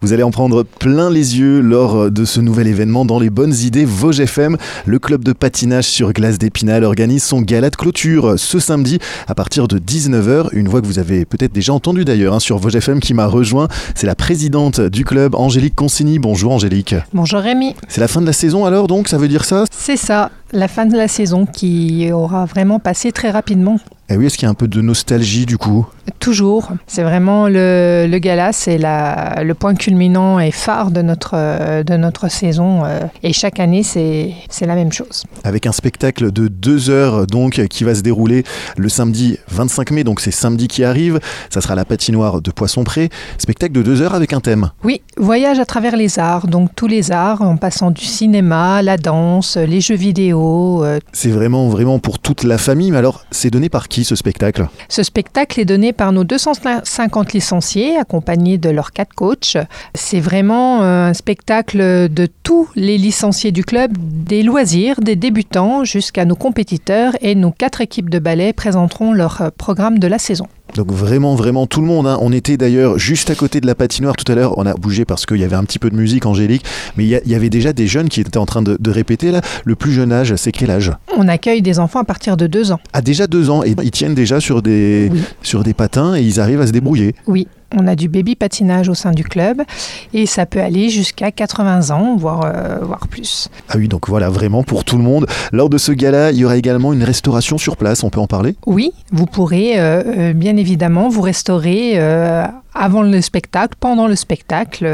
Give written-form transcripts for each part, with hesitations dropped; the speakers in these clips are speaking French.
Vous allez en prendre plein les yeux lors de ce nouvel événement dans les bonnes idées Vosges FM. Le club de patinage sur glace d'Épinal organise son gala de clôture ce samedi à partir de 19h. Une voix que vous avez peut-être déjà entendue d'ailleurs sur Vosges FM qui m'a rejoint. C'est la présidente du club, Angélique Consigny. Bonjour Angélique. Bonjour Rémi. C'est la fin de la saison alors donc, ça veut dire ça ? C'est ça, la fin de la saison qui aura vraiment passé très rapidement. Et oui, est-ce qu'il y a un peu de nostalgie du coup ? Toujours. C'est vraiment le gala, c'est le point culminant et phare de notre saison. Et chaque année, c'est la même chose. Avec un spectacle de 2 heures donc, qui va se dérouler le samedi 25 mai, donc c'est samedi qui arrive. Ça sera la patinoire de Poisson-Pré. Spectacle de 2 heures avec un thème. Oui, voyage à travers les arts. Donc tous les arts, en passant du cinéma, la danse, les jeux vidéo. C'est vraiment pour toute la famille. Mais alors, c'est donné par qui ce spectacle ? Ce spectacle est donné par nos 250 licenciés, accompagnés de leurs 4 coachs. C'est vraiment un spectacle de tous les licenciés du club, des loisirs, des débutants, jusqu'à nos compétiteurs. Et nos 4 équipes de ballet présenteront leur programme de la saison. Donc vraiment tout le monde. On était d'ailleurs juste à côté de la patinoire tout à l'heure. On a bougé parce qu'il y avait un petit peu de musique, Angélique. Mais il y avait déjà des jeunes qui étaient en train de répéter là. Le plus jeune âge, c'est quel âge ? On accueille des enfants à partir de 2 ans. Ah, déjà 2 ans. Et ils tiennent déjà sur des patins et ils arrivent à se débrouiller. Oui. On a du baby patinage au sein du club et ça peut aller jusqu'à 80 ans, voire plus. Ah oui, donc voilà, vraiment pour tout le monde. Lors de ce gala, il y aura également une restauration sur place, on peut en parler ? Oui, vous pourrez bien évidemment vous restaurer avant le spectacle, pendant le spectacle.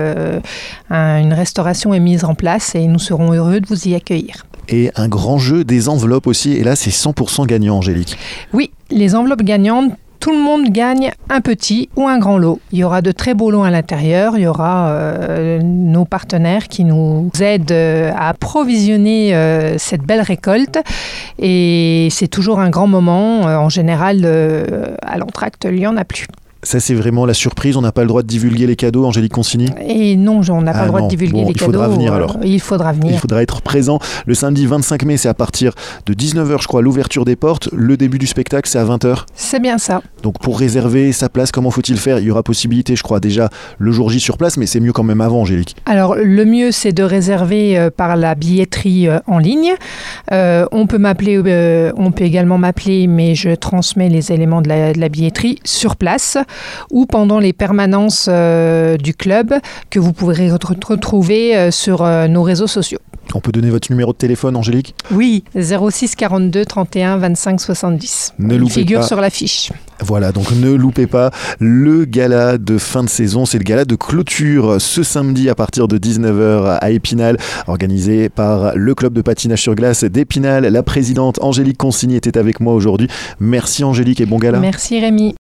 Une restauration est mise en place et nous serons heureux de vous y accueillir. Et un grand jeu des enveloppes aussi, et là c'est 100% gagnant, Angélique. Oui, les enveloppes gagnantes. Tout le monde gagne un petit ou un grand lot. Il y aura de très beaux lots à l'intérieur. Il y aura nos partenaires qui nous aident à approvisionner cette belle récolte. Et c'est toujours un grand moment. En général, à l'entracte, il n'y en a plus. Ça, c'est vraiment la surprise. On n'a pas le droit de divulguer les cadeaux, Angélique Consigny ? Et non, on n'a pas le droit de divulguer les cadeaux. Il faudra venir alors. Il faudra venir. Il faudra être présent. Le samedi 25 mai, c'est à partir de 19h, je crois, l'ouverture des portes. Le début du spectacle, c'est à 20h. C'est bien ça. Donc pour réserver sa place, comment faut-il faire ? Il y aura possibilité, je crois, déjà le jour J sur place, mais c'est mieux quand même avant, Angélique. Alors, le mieux, c'est de réserver par la billetterie en ligne. On peut également m'appeler, mais je transmets les éléments de la billetterie sur place ou pendant les permanences du club que vous pourrez retrouver sur nos réseaux sociaux. On peut donner votre numéro de téléphone, Angélique ? Oui, 06 42 31 25 70. Il figure sur l'affiche. Voilà, donc ne loupez pas le gala de fin de saison. C'est le gala de clôture ce samedi à partir de 19h à Épinal, organisé par le club de patinage sur glace d'Épinal. La présidente Angélique Consigny était avec moi aujourd'hui. Merci Angélique et bon gala. Merci Rémi.